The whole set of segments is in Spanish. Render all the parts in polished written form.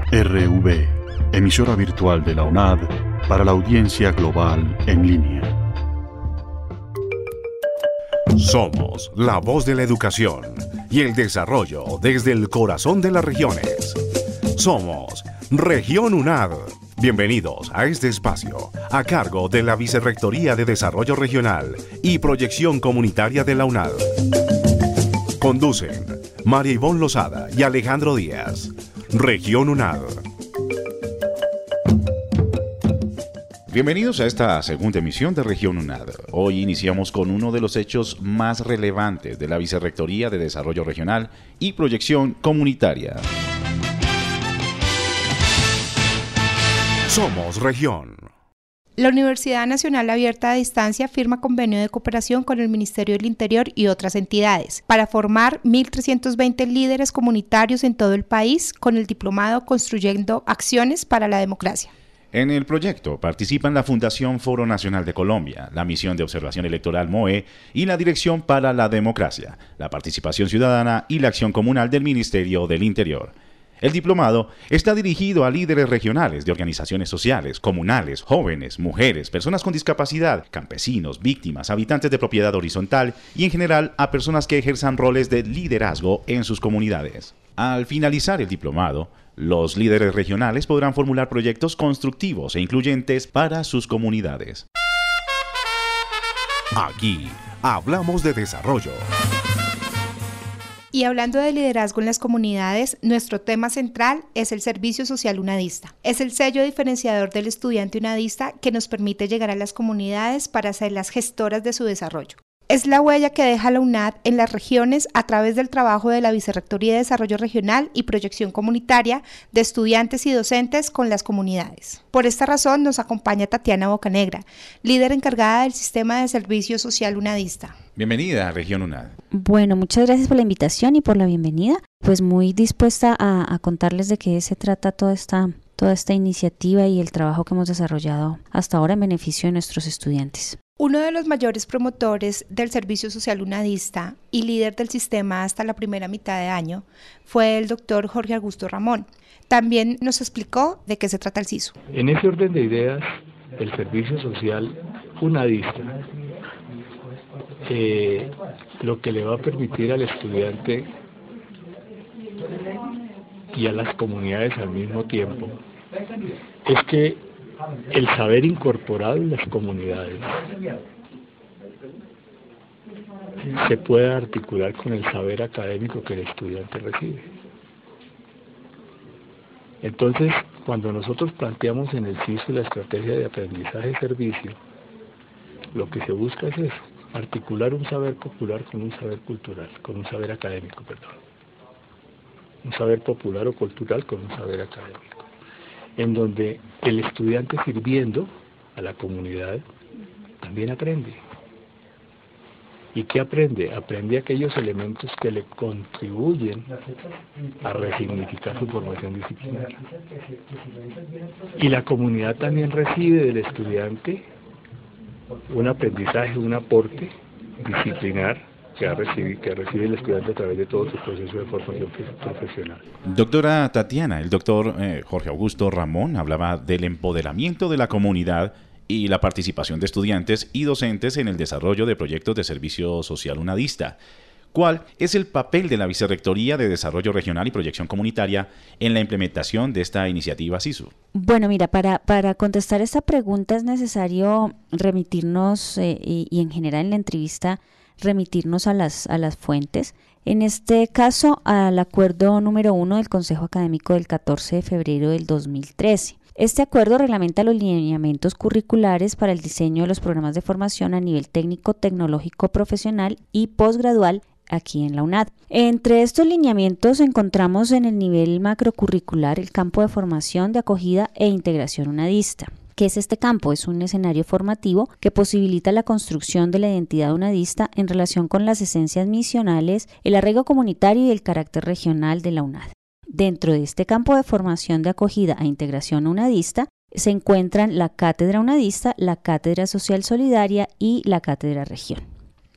RV, emisora virtual de la UNAD para la audiencia global en línea. Somos la voz de la educación y el desarrollo desde el corazón de las regiones. Somos Región UNAD. Bienvenidos a este espacio, a cargo de la Vicerrectoría de Desarrollo Regional y Proyección Comunitaria de la UNAD. Conducen María Ivonne Lozada y Alejandro Díaz. Región UNAD. Bienvenidos a esta segunda emisión de Región UNAD. Hoy iniciamos con uno de los hechos más relevantes de la Vicerrectoría de Desarrollo Regional y Proyección Comunitaria. Somos Región. La Universidad Nacional Abierta a Distancia firma convenio de cooperación con el Ministerio del Interior y otras entidades para formar 1.320 líderes comunitarios en todo el país con el diplomado Construyendo Acciones para la Democracia. En el proyecto participan la Fundación Foro Nacional de Colombia, la Misión de Observación Electoral MOE y la Dirección para la Democracia, la Participación Ciudadana y la Acción Comunal del Ministerio del Interior. El diplomado está dirigido a líderes regionales de organizaciones sociales, comunales, jóvenes, mujeres, personas con discapacidad, campesinos, víctimas, habitantes de propiedad horizontal y en general a personas que ejerzan roles de liderazgo en sus comunidades. Al finalizar el diplomado, los líderes regionales podrán formular proyectos constructivos e incluyentes para sus comunidades. Aquí hablamos de desarrollo. Y hablando de liderazgo en las comunidades, nuestro tema central es el Servicio Social UNADista. Es el sello diferenciador del estudiante UNADista que nos permite llegar a las comunidades para ser las gestoras de su desarrollo. Es la huella que deja la UNAD en las regiones a través del trabajo de la Vicerrectoría de Desarrollo Regional y Proyección Comunitaria de estudiantes y docentes con las comunidades. Por esta razón nos acompaña Tatiana Bocanegra, líder encargada del Sistema de Servicio Social UNADista. Bienvenida a Región UNAD. Bueno, muchas gracias por la invitación y por la bienvenida. Pues muy dispuesta a contarles de qué se trata toda esta iniciativa y el trabajo que hemos desarrollado hasta ahora en beneficio de nuestros estudiantes. Uno de los mayores promotores del Servicio Social UNADista y líder del sistema hasta la primera mitad de año fue el doctor Jorge Augusto Ramón. También nos explicó de qué se trata el SISU. En ese orden de ideas, el Servicio Social UNADista lo que le va a permitir al estudiante y a las comunidades al mismo tiempo es que el saber incorporado en las comunidades se pueda articular con el saber académico que el estudiante recibe. Entonces, cuando nosotros planteamos en el SISU la estrategia de aprendizaje-servicio, lo que se busca es eso, articular un saber popular con un saber cultural, con un saber académico, un saber popular o cultural con un saber académico, en donde el estudiante sirviendo a la comunidad también aprende. ¿Y qué aprende? Aprende aquellos elementos que le contribuyen a resignificar su formación disciplinaria. Y la comunidad también recibe del estudiante un aprendizaje, un aporte disciplinar que recibe el estudiante a través de todo su proceso de formación profesional. Doctora Tatiana, el doctor Jorge Augusto Ramón hablaba del empoderamiento de la comunidad y la participación de estudiantes y docentes en el desarrollo de proyectos de servicio social UNADista. ¿Cuál es el papel de la Vicerrectoría de Desarrollo Regional y Proyección Comunitaria en la implementación de esta iniciativa SISU? Bueno, mira, para contestar esta pregunta es necesario remitirnos, y en general en la entrevista, remitirnos a las fuentes. En este caso, al acuerdo número 1 del Consejo Académico del 14 de febrero del 2013. Este acuerdo reglamenta los lineamientos curriculares para el diseño de los programas de formación a nivel técnico, tecnológico, profesional y posgradual aquí en la UNAD. Entre estos lineamientos encontramos en el nivel macrocurricular el campo de formación, de acogida e integración unadista. ¿Qué es este campo? Es un escenario formativo que posibilita la construcción de la identidad unadista en relación con las esencias misionales, el arraigo comunitario y el carácter regional de la UNAD. Dentro de este campo de formación de acogida e integración unadista se encuentran la Cátedra Unadista, la Cátedra Social Solidaria y la Cátedra Región.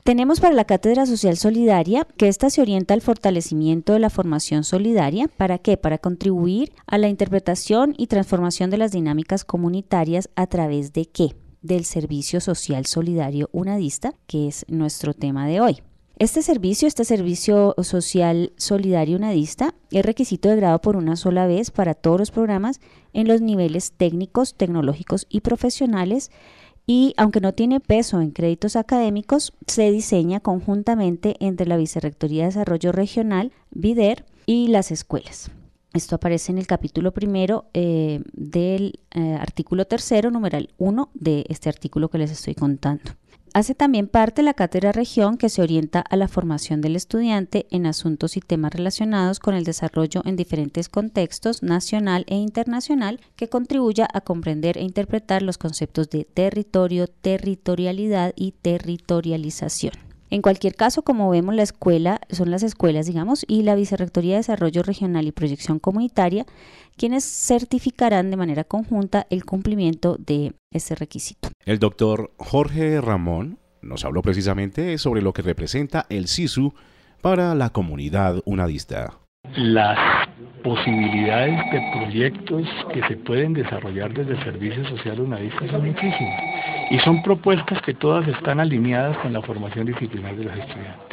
Tenemos para la Cátedra Social Solidaria que esta se orienta al fortalecimiento de la formación solidaria. ¿Para qué? Para contribuir a la interpretación y transformación de las dinámicas comunitarias a través de ¿qué? Del Servicio Social Solidario Unadista, que es nuestro tema de hoy. Este servicio social solidario unadista es requisito de grado por una sola vez para todos los programas en los niveles técnicos, tecnológicos y profesionales, y aunque no tiene peso en créditos académicos, se diseña conjuntamente entre la Vicerrectoría de Desarrollo Regional, VIDER, y las escuelas. Esto aparece en el capítulo primero del artículo 3, numeral 1 de este artículo que les estoy contando. Hace también parte la Cátedra Región, que se orienta a la formación del estudiante en asuntos y temas relacionados con el desarrollo en diferentes contextos, nacional e internacional, que contribuya a comprender e interpretar los conceptos de territorio, territorialidad y territorialización. En cualquier caso, como vemos, la escuela son las escuelas, y la Vicerrectoría de Desarrollo Regional y Proyección Comunitaria, quienes certificarán de manera conjunta el cumplimiento de ese requisito. El doctor Jorge Ramón nos habló precisamente sobre lo que representa el SISU para la comunidad unadista. Las posibilidades de proyectos que se pueden desarrollar desde el Servicio Social Unadista son muchísimas y son propuestas que todas están alineadas con la formación disciplinar de los estudiantes.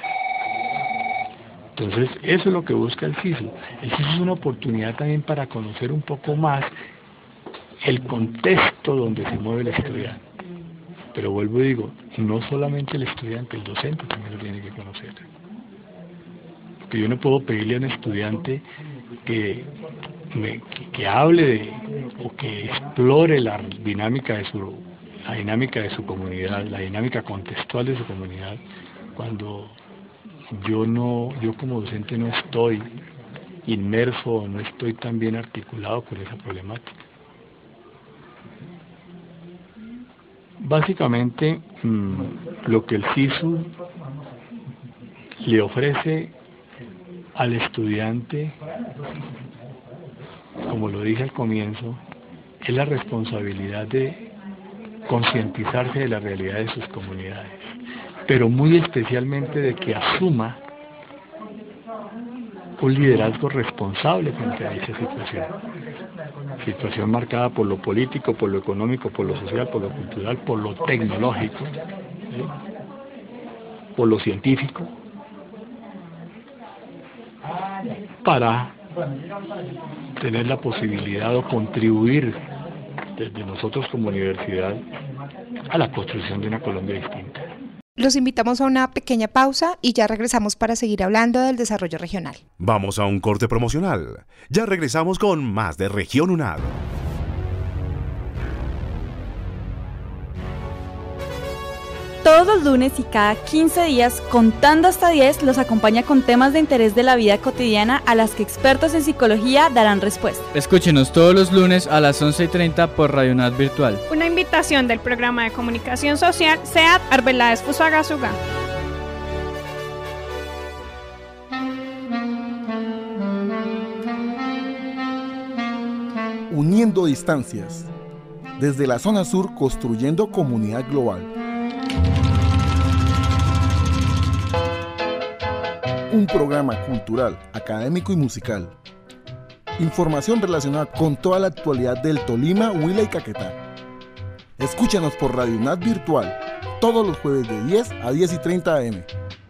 Entonces, eso es lo que busca el SISU. El SISU es una oportunidad también para conocer un poco más el contexto donde se mueve el estudiante. Pero vuelvo y digo, no solamente el estudiante, el docente también lo tiene que conocer. Porque yo no puedo pedirle a un estudiante que hable o que explore la dinámica de su comunidad, la dinámica contextual de su comunidad, cuando yo como docente no estoy inmerso, no estoy tan bien articulado con esa problemática. Básicamente, lo que el SISU le ofrece al estudiante, como lo dije al comienzo, es la responsabilidad de concientizarse de la realidad de sus comunidades, pero muy especialmente de que asuma un liderazgo responsable frente a dicha situación marcada por lo político, por lo económico, por lo social, por lo cultural, por lo tecnológico, ¿sí? Por lo científico, para tener la posibilidad o contribuir desde nosotros como universidad a la construcción de una Colombia distinta. Los invitamos a una pequeña pausa y ya regresamos para seguir hablando del desarrollo regional. Vamos a un corte promocional. Ya regresamos con más de Región UNAD. Todos los lunes y cada 15 días, contando hasta 10, los acompaña con temas de interés de la vida cotidiana a las que expertos en psicología darán respuesta. Escúchenos todos los lunes a las 11:30 por Radio UNAD Virtual. Una invitación del programa de comunicación social SEAD Arbeláez Fusagasugá. Uniendo distancias. Desde la zona sur, construyendo comunidad global. Un programa cultural, académico y musical. Información relacionada con toda la actualidad del Tolima, Huila y Caquetá. Escúchanos por Radio UNAD Virtual, todos los jueves de 10 a 10:30 am.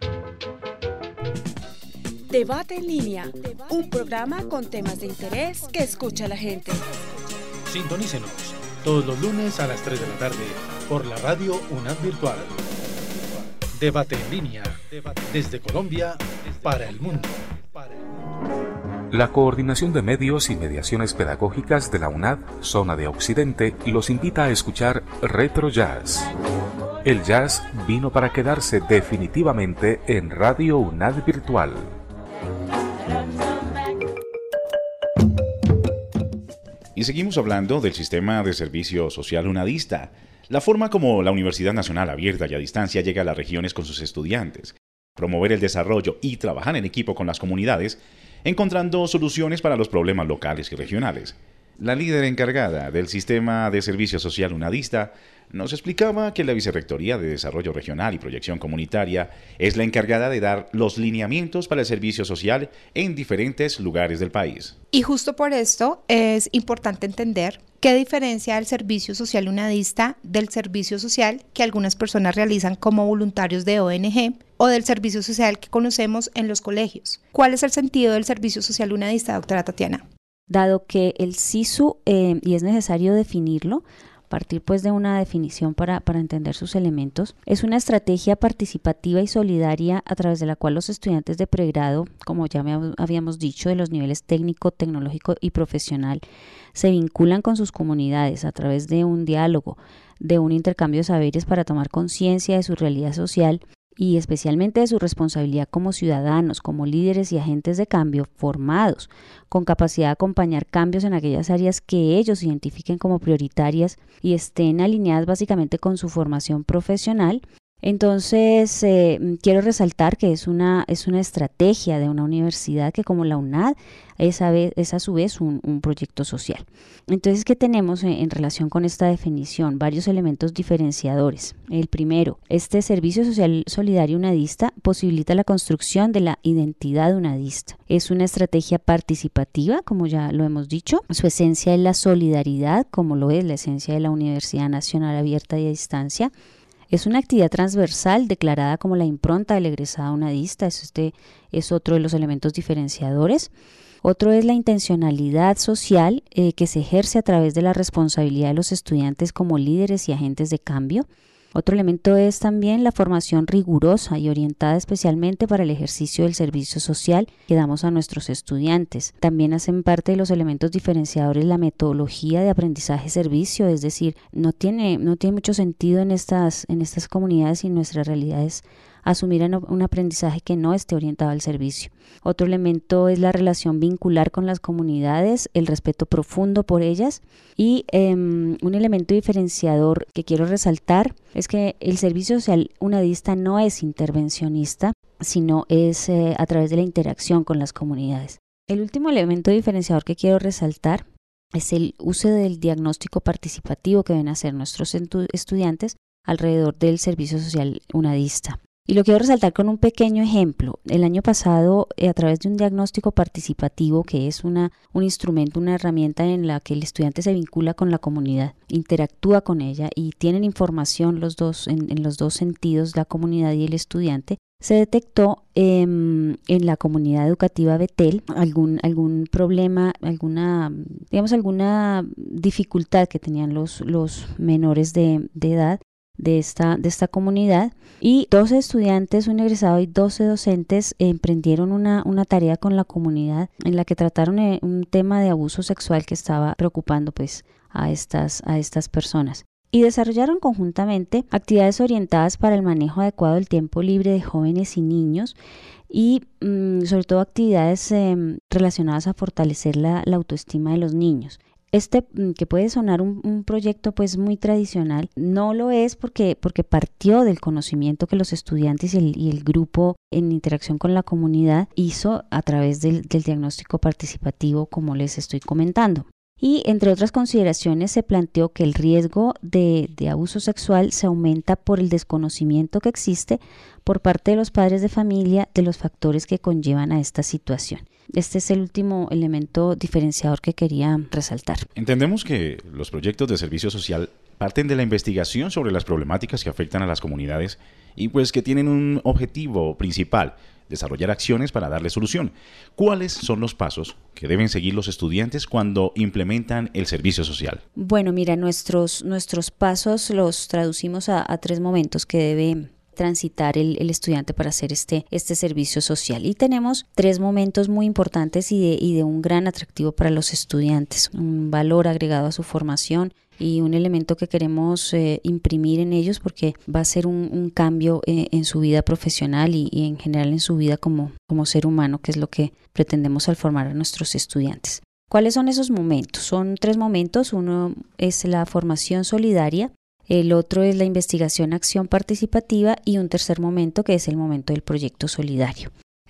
Debate en línea, un programa con temas de interés que escucha la gente. Sintonícenos todos los lunes a las 3 de la tarde por la Radio UNAD Virtual. Debate en línea, desde Colombia para el mundo. La Coordinación de Medios y Mediaciones Pedagógicas de la UNAD, Zona de Occidente, los invita a escuchar Retro Jazz. El jazz vino para quedarse definitivamente en Radio UNAD Virtual. Y seguimos hablando del sistema de servicio social unadista, la forma como la Universidad Nacional Abierta y a Distancia llega a las regiones con sus estudiantes, promover el desarrollo y trabajar en equipo con las comunidades, encontrando soluciones para los problemas locales y regionales. La líder encargada del Sistema de Servicio Social UNADista nos explicaba que la Vicerrectoría de Desarrollo Regional y Proyección Comunitaria es la encargada de dar los lineamientos para el servicio social en diferentes lugares del país. Y justo por esto es importante entender qué diferencia el servicio social UNADista del servicio social que algunas personas realizan como voluntarios de ONG o del servicio social que conocemos en los colegios. ¿Cuál es el sentido del servicio social UNADista, doctora Tatiana? Dado que el SISU, y es necesario definirlo, partir pues de una definición para entender sus elementos, es una estrategia participativa y solidaria a través de la cual los estudiantes de pregrado, como ya habíamos dicho, de los niveles técnico, tecnológico y profesional, se vinculan con sus comunidades a través de un diálogo, de un intercambio de saberes para tomar conciencia de su realidad social y especialmente de su responsabilidad como ciudadanos, como líderes y agentes de cambio formados, con capacidad de acompañar cambios en aquellas áreas que ellos identifiquen como prioritarias y estén alineadas básicamente con su formación profesional. Entonces, quiero resaltar que es una estrategia de una universidad que, como la UNAD, es a su vez un proyecto social. Entonces, ¿qué tenemos en relación con esta definición? Varios elementos diferenciadores. El primero, este servicio social solidario unadista posibilita la construcción de la identidad unadista. Es una estrategia participativa, como ya lo hemos dicho. Su esencia es la solidaridad, como lo es la esencia de la Universidad Nacional Abierta y a Distancia. Es una actividad transversal declarada como la impronta del egresado unadista. Este es otro de los elementos diferenciadores. Otro es la intencionalidad social que se ejerce a través de la responsabilidad de los estudiantes como líderes y agentes de cambio. Otro elemento es también la formación rigurosa y orientada especialmente para el ejercicio del servicio social que damos a nuestros estudiantes. También hacen parte de los elementos diferenciadores la metodología de aprendizaje-servicio, es decir, no tiene mucho sentido en estas comunidades y en nuestras realidades asumir un aprendizaje que no esté orientado al servicio. Otro elemento es la relación vincular con las comunidades, el respeto profundo por ellas y un elemento diferenciador que quiero resaltar es que el servicio social unadista no es intervencionista, sino es a través de la interacción con las comunidades. El último elemento diferenciador que quiero resaltar es el uso del diagnóstico participativo que deben hacer nuestros estudiantes alrededor del servicio social unadista. Y lo quiero resaltar con un pequeño ejemplo. El año pasado, a través de un diagnóstico participativo, que es un instrumento, una herramienta en la que el estudiante se vincula con la comunidad, interactúa con ella y tienen información en los dos sentidos, la comunidad y el estudiante, se detectó en la comunidad educativa Betel algún problema, alguna dificultad que tenían los menores de edad de esta comunidad, y 12 estudiantes, un egresado y 12 docentes emprendieron una tarea con la comunidad en la que trataron un tema de abuso sexual que estaba preocupando pues a estas personas. Y desarrollaron conjuntamente actividades orientadas para el manejo adecuado del tiempo libre de jóvenes y niños y sobre todo actividades relacionadas a fortalecer la autoestima de los niños. Que puede sonar un proyecto pues muy tradicional, no lo es porque partió del conocimiento que los estudiantes y el grupo en interacción con la comunidad hizo a través del diagnóstico participativo, como les estoy comentando. Y entre otras consideraciones se planteó que el riesgo de abuso sexual se aumenta por el desconocimiento que existe por parte de los padres de familia de los factores que conllevan a esta situación. Este es el último elemento diferenciador que quería resaltar. Entendemos que los proyectos de servicio social parten de la investigación sobre las problemáticas que afectan a las comunidades y pues que tienen un objetivo principal: desarrollar acciones para darle solución. ¿Cuáles son los pasos que deben seguir los estudiantes cuando implementan el servicio social? Bueno, mira, nuestros pasos los traducimos a 3 momentos que debe transitar el estudiante para hacer este servicio social, y tenemos 3 momentos muy importantes y de un gran atractivo para los estudiantes, un valor agregado a su formación y un elemento que queremos imprimir en ellos porque va a ser un cambio en su vida profesional y en general en su vida como ser humano, que es lo que pretendemos al formar a nuestros estudiantes. ¿Cuáles son esos momentos? Son 3 momentos. Uno es la formación solidaria, el otro es la investigación-acción participativa y un tercer momento que es el momento del proyecto solidario.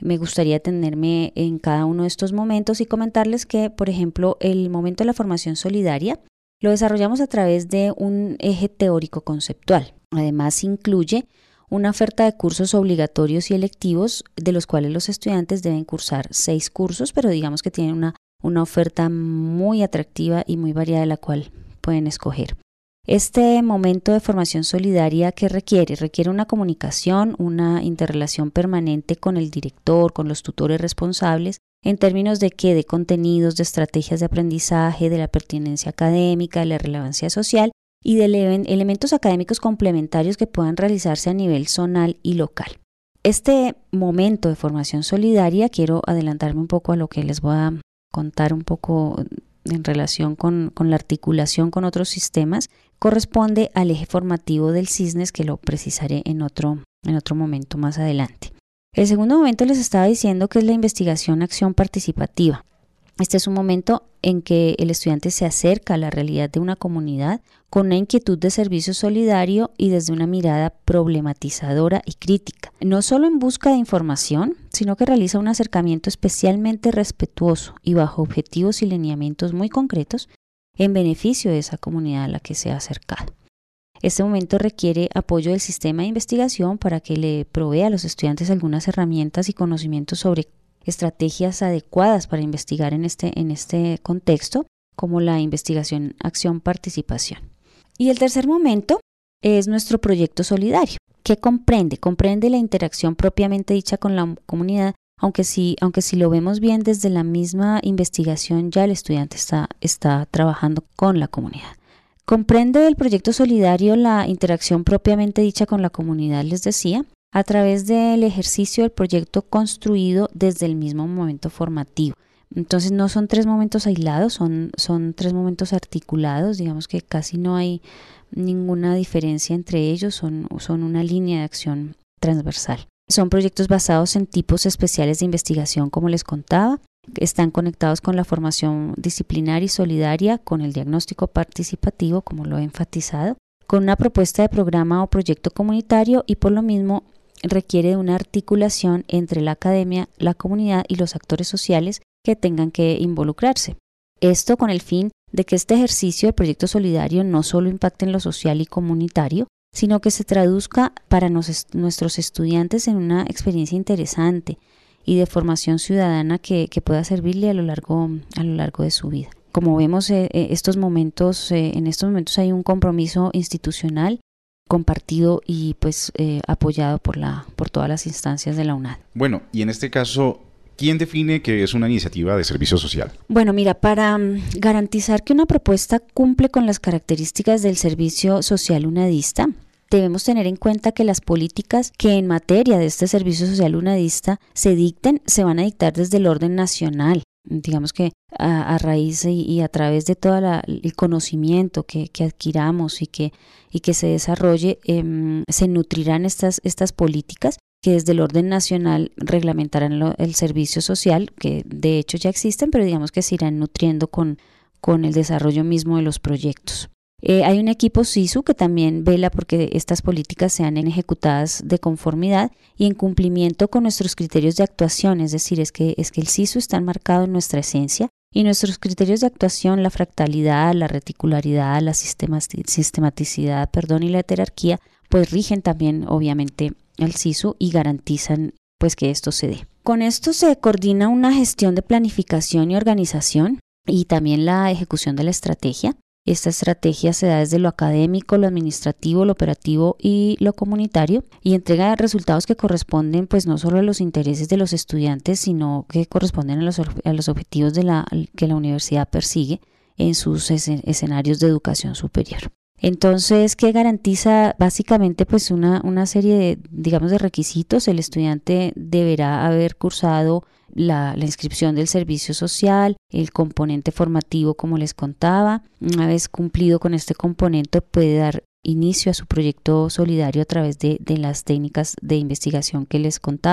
Me gustaría detenerme en cada uno de estos momentos y comentarles que, por ejemplo, el momento de la formación solidaria lo desarrollamos a través de un eje teórico conceptual. Además, incluye una oferta de cursos obligatorios y electivos, de los cuales los estudiantes deben cursar 6 cursos, pero digamos que tienen una oferta muy atractiva y muy variada de la cual pueden escoger. Este momento de formación solidaria, ¿qué requiere? Requiere una comunicación, una interrelación permanente con el director, con los tutores responsables, en términos de qué, de contenidos, de estrategias de aprendizaje, de la pertinencia académica, de la relevancia social y de elementos académicos complementarios que puedan realizarse a nivel zonal y local. Este momento de formación solidaria, quiero adelantarme un poco a lo que les voy a contar un poco en relación con la articulación con otros sistemas, corresponde al eje formativo del CISNES, que lo precisaré en otro momento más adelante. El segundo momento les estaba diciendo que es la investigación-acción participativa. Este es un momento en que el estudiante se acerca a la realidad de una comunidad con una inquietud de servicio solidario y desde una mirada problematizadora y crítica, no solo en busca de información, sino que realiza un acercamiento especialmente respetuoso y bajo objetivos y lineamientos muy concretos en beneficio de esa comunidad a la que se ha acercado. Este momento requiere apoyo del sistema de investigación para que le provea a los estudiantes algunas herramientas y conocimientos sobre estrategias adecuadas para investigar en este contexto, como la investigación, acción, participación. Y el tercer momento es nuestro proyecto solidario, que comprende la interacción propiamente dicha con la comunidad, aunque si lo vemos bien desde la misma investigación, ya el estudiante está trabajando con la comunidad. Comprende el proyecto solidario la interacción propiamente dicha con la comunidad, les decía, a través del ejercicio del proyecto construido desde el mismo momento formativo. Entonces no son 3 momentos aislados, son 3 momentos articulados, digamos que casi no hay ninguna diferencia entre ellos, son una línea de acción transversal. Son proyectos basados en tipos especiales de investigación, como les contaba. Están conectados con la formación disciplinar y solidaria, con el diagnóstico participativo, como lo he enfatizado, con una propuesta de programa o proyecto comunitario y por lo mismo requiere de una articulación entre la academia, la comunidad y los actores sociales que tengan que involucrarse. Esto con el fin de que este ejercicio del proyecto solidario no solo impacte en lo social y comunitario, sino que se traduzca para nuestros estudiantes en una experiencia interesante y de formación ciudadana que pueda servirle a lo largo de su vida. Como vemos, en estos momentos hay un compromiso institucional compartido y apoyado por todas las instancias de la UNAD. Bueno, y en este caso, ¿quién define que es una iniciativa de servicio social? Bueno, mira, para garantizar que una propuesta cumple con las características del servicio social unadista, debemos tener en cuenta que las políticas que en materia de este servicio social unadista se dicten, se van a dictar desde el orden nacional. Digamos que a raíz y a través de todo el conocimiento que adquiramos y que se desarrolle, se nutrirán estas políticas que desde el orden nacional reglamentarán el servicio social, que de hecho ya existen, pero digamos que se irán nutriendo con el desarrollo mismo de los proyectos. Hay un equipo SISU que también vela porque estas políticas sean ejecutadas de conformidad y en cumplimiento con nuestros criterios de actuación, es decir, es que el SISU está enmarcado en nuestra esencia y nuestros criterios de actuación, la fractalidad, la reticularidad, la sistematicidad, y la heterarquía, pues rigen también obviamente al SISU y garantizan pues que esto se dé. Con esto se coordina una gestión de planificación y organización y también la ejecución de la estrategia. Esta estrategia se da desde lo académico, lo administrativo, lo operativo y lo comunitario y entrega resultados que corresponden pues no solo a los intereses de los estudiantes, sino que corresponden a los objetivos que la universidad persigue en sus escenarios de educación superior. Entonces, ¿qué garantiza? Básicamente pues una serie de requisitos. El estudiante deberá haber cursado la inscripción del servicio social, el componente formativo como les contaba. Una vez cumplido con este componente puede dar inicio a su proyecto solidario a través de las técnicas de investigación que les contaba.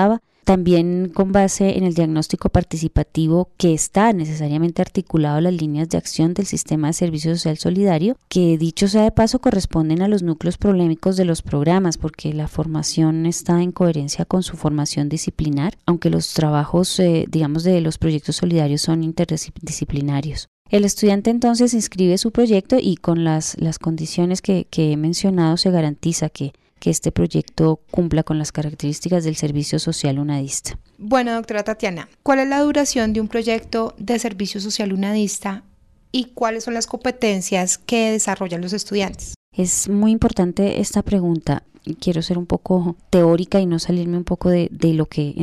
También con base en el diagnóstico participativo que está necesariamente articulado a las líneas de acción del sistema de servicio social solidario, que dicho sea de paso corresponden a los núcleos problemáticos de los programas, porque la formación está en coherencia con su formación disciplinar, aunque los trabajos, de los proyectos solidarios son interdisciplinarios. El estudiante entonces inscribe su proyecto y con las condiciones que he mencionado se garantiza que este proyecto cumpla con las características del servicio social unadista. Bueno, doctora Tatiana, ¿cuál es la duración de un proyecto de servicio social unadista y cuáles son las competencias que desarrollan los estudiantes? Es muy importante esta pregunta. Quiero ser un poco teórica y no salirme un poco de lo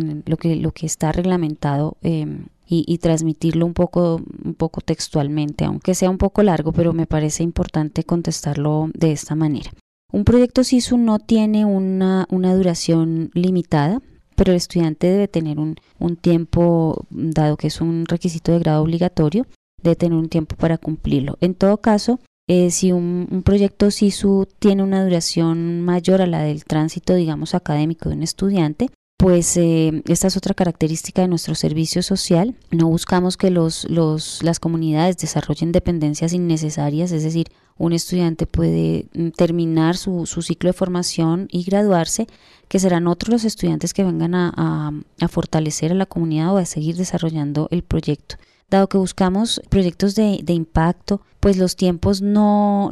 que está reglamentado y transmitirlo un poco textualmente, aunque sea un poco largo, pero me parece importante contestarlo de esta manera. Un proyecto SISU no tiene una duración limitada, pero el estudiante debe tener un tiempo, dado que es un requisito de grado obligatorio, debe tener un tiempo para cumplirlo. En todo caso, si un proyecto SISU tiene una duración mayor a la del tránsito, digamos, académico de un estudiante, pues esta es otra característica de nuestro servicio social. No buscamos que las comunidades desarrollen dependencias innecesarias, es decir, un estudiante puede terminar su ciclo de formación y graduarse, que serán otros los estudiantes que vengan a fortalecer a la comunidad o a seguir desarrollando el proyecto. Dado que buscamos proyectos de impacto, pues los tiempos no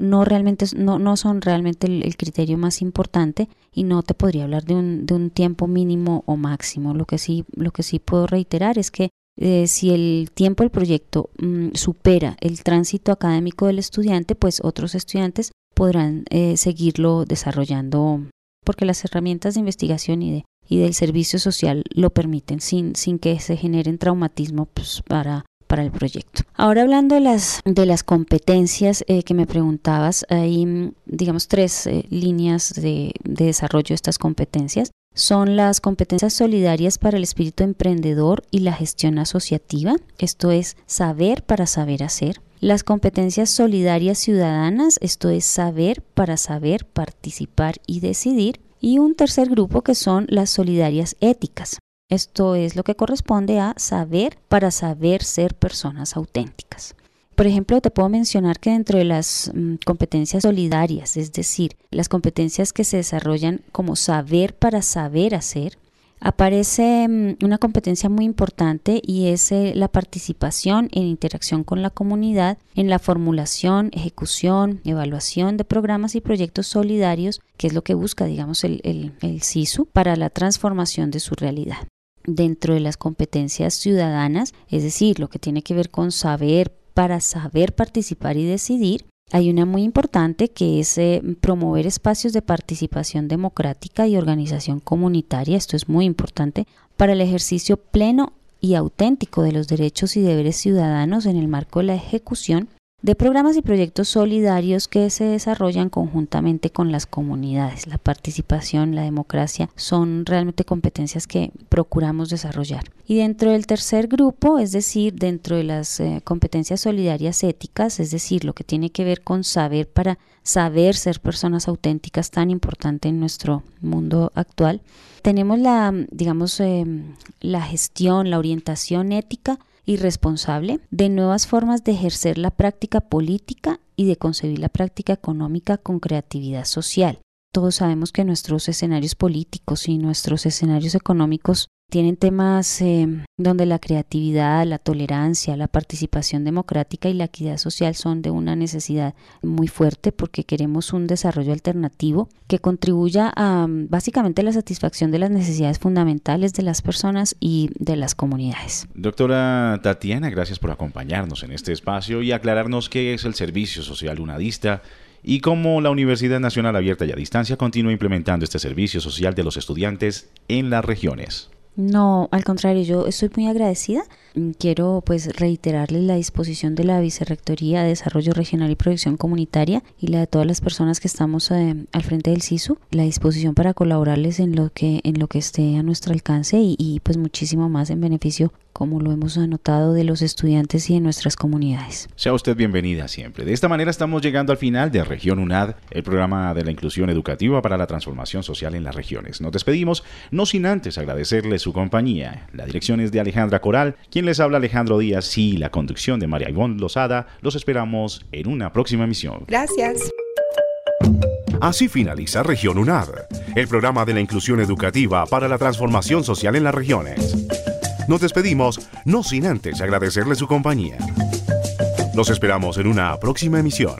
son realmente el criterio más importante y no te podría hablar de un tiempo mínimo o máximo. Lo que sí puedo reiterar es que si el tiempo del proyecto supera el tránsito académico del estudiante, pues otros estudiantes podrán seguirlo desarrollando, porque las herramientas de investigación y del servicio social lo permiten sin que se generen traumatismo pues, para el proyecto. Ahora hablando de las competencias que me preguntabas, hay digamos 3 líneas de desarrollo de estas competencias. Son las competencias solidarias para el espíritu emprendedor y la gestión asociativa, esto es saber para saber hacer. Las competencias solidarias ciudadanas, esto es saber para saber participar y decidir. Y un tercer grupo que son las solidarias éticas. Esto es lo que corresponde a saber para saber ser personas auténticas. Por ejemplo, te puedo mencionar que dentro de las competencias solidarias, es decir, las competencias que se desarrollan como saber para saber hacer, aparece una competencia muy importante y es la participación en interacción con la comunidad en la formulación, ejecución, evaluación de programas y proyectos solidarios, que es lo que busca, digamos, el SISU para la transformación de su realidad. Dentro de las competencias ciudadanas, es decir, lo que tiene que ver con saber para saber participar y decidir, hay una muy importante que es promover espacios de participación democrática y organización comunitaria. Esto es muy importante para el ejercicio pleno y auténtico de los derechos y deberes ciudadanos en el marco de la ejecución de programas y proyectos solidarios que se desarrollan conjuntamente con las comunidades. La participación, la democracia son realmente competencias que procuramos desarrollar. Y dentro del tercer grupo, es decir, dentro de las competencias solidarias éticas, es decir, lo que tiene que ver con saber para saber ser personas auténticas, tan importante en nuestro mundo actual, tenemos la gestión, la orientación ética y responsable de nuevas formas de ejercer la práctica política y de concebir la práctica económica con creatividad social. Todos sabemos que nuestros escenarios políticos y nuestros escenarios económicos tienen temas donde la creatividad, la tolerancia, la participación democrática y la equidad social son de una necesidad muy fuerte porque queremos un desarrollo alternativo que contribuya a básicamente la satisfacción de las necesidades fundamentales de las personas y de las comunidades. Doctora Tatiana, gracias por acompañarnos en este espacio y aclararnos qué es el Servicio Social Unadista y cómo la Universidad Nacional Abierta y a Distancia continúa implementando este servicio social de los estudiantes en las regiones. No, al contrario, yo estoy muy agradecida. Quiero pues reiterarles la disposición de la Vicerrectoría de Desarrollo Regional y Proyección Comunitaria y la de todas las personas que estamos al frente del SISU, la disposición para colaborarles en lo que esté a nuestro alcance y pues muchísimo más en beneficio, como lo hemos anotado, de los estudiantes y de nuestras comunidades. Sea usted bienvenida siempre. De esta manera estamos llegando al final de Región UNAD, el programa de la inclusión educativa para la transformación social en las regiones. Nos despedimos, no sin antes agradecerles su compañía. La dirección es de Alejandra Coral, quien les habla Alejandro Díaz, y la conducción de María Ivonne Lozada. Los esperamos en una próxima emisión. Gracias. Así finaliza Región UNAD, el programa de la inclusión educativa para la transformación social en las regiones. Nos despedimos, no sin antes agradecerle su compañía. Los esperamos en una próxima emisión.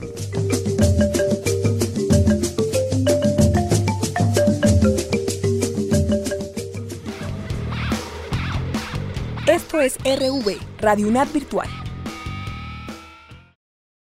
Esto es RV, Radio UNAD Virtual.